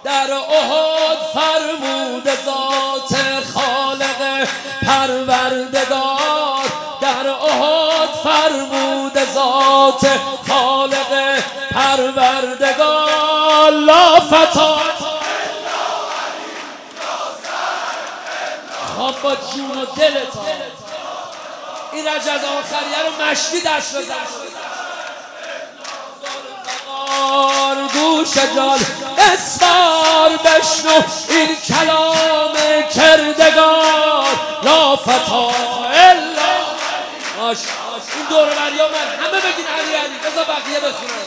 در احد فرمود ذات خالق پروردگار، در احد فرمود ذات خالق پروردگار. لا فتا خواب با جون و دلتا این رجز آخریه رو مشتی دست بزن. گوش جان اسفار بشنو این کلام کردگار. لا فتا الا این دور بریا من همه بگین علی علی، بذار بقیه بخونن.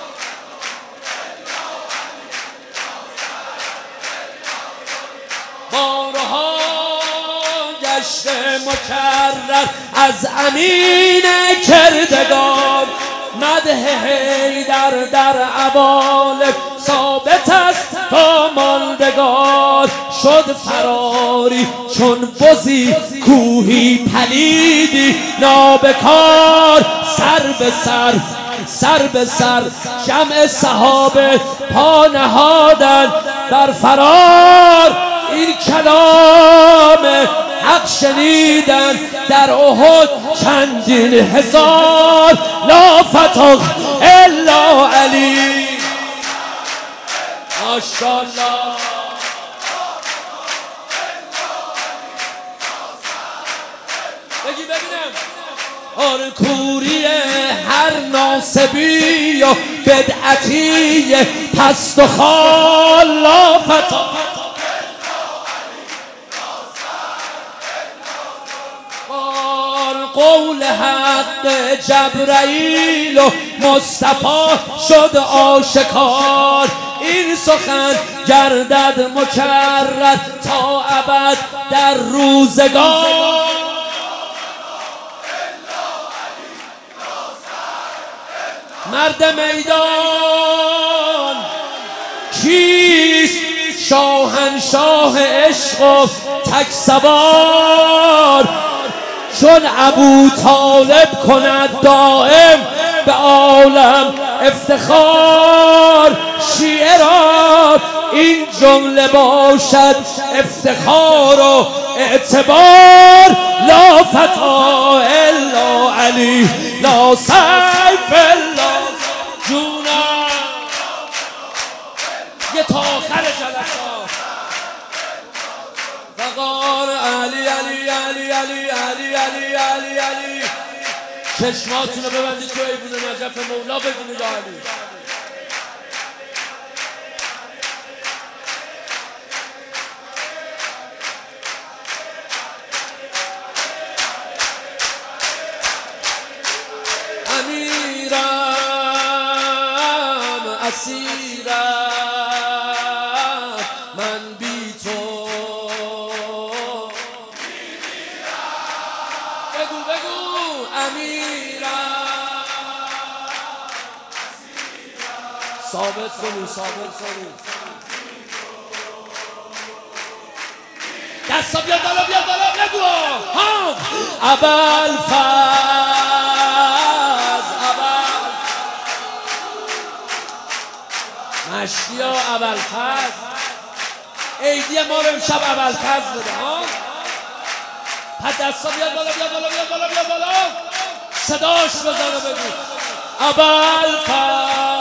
بارها گشته مکرر از امین کردگار، مدح حیدر در عوالم ثابت است تا ماندگار. شد فراری چون بزی کوهی پلیدی نابکار، سر به سر سر به سر جمع صحابه پا نهادن بر فرار. این کلام حق شنیدن در احد چندین هزار. لا فتح الا علی ماشاءالله. بگی ببینم آره کوری هر ناصبی و بدعتی پست و خال. لا فتح قول حق جبرائیل و مصطفی شد آشکار. این سخن گردد مکرر تا ابد در روزگار. مرد میدان کیست؟ شاهنشاه عشق و تک سوار. چون ابو طالب کند دائم به عالم افتخار. شیعه را این جمله باشد افتخار و اعتبار. لا فتا الا علی لا سیف الا جونا. یه تا آخر جلسات فقار علی علی علی علی علی علی علی علی. چشماتون رو ببندید تو ایوون نجف مولا بگید یا علی. امیرم اسیرم من بی تو. ثابت کنی ثابت کنی دستا بیاد بالا بیاد بالا بگو ها. ابوالفضل مشتیا ابوالفضل عیدی ما رو امشب ابوالفضل بده ها. پس دستا بیاد بالا بیاد بالا بیاد بالا بیاد بالا صداش بزنه بگو ابوالفضل.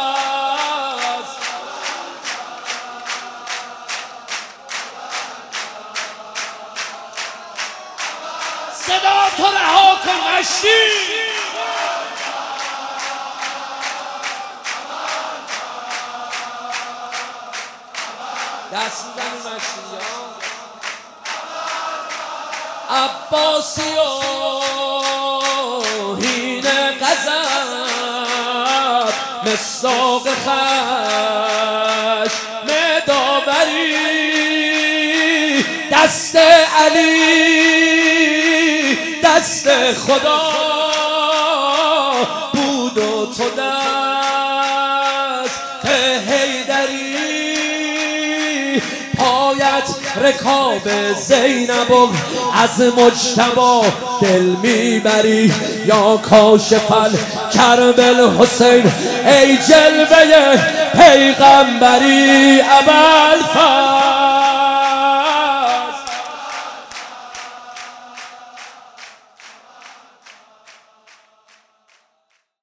صدا تو رها کن مشتی. دست میزنی مشتی ها. عباسی و هین غضب مصداق خشم داوری. دست علی دست خدا بود و تو دست حیدری. پایت رکاب زینب و از مجتبی دل میبری. یا کاشف کربل حسین ای جلوه پیغمبری ابوالفضل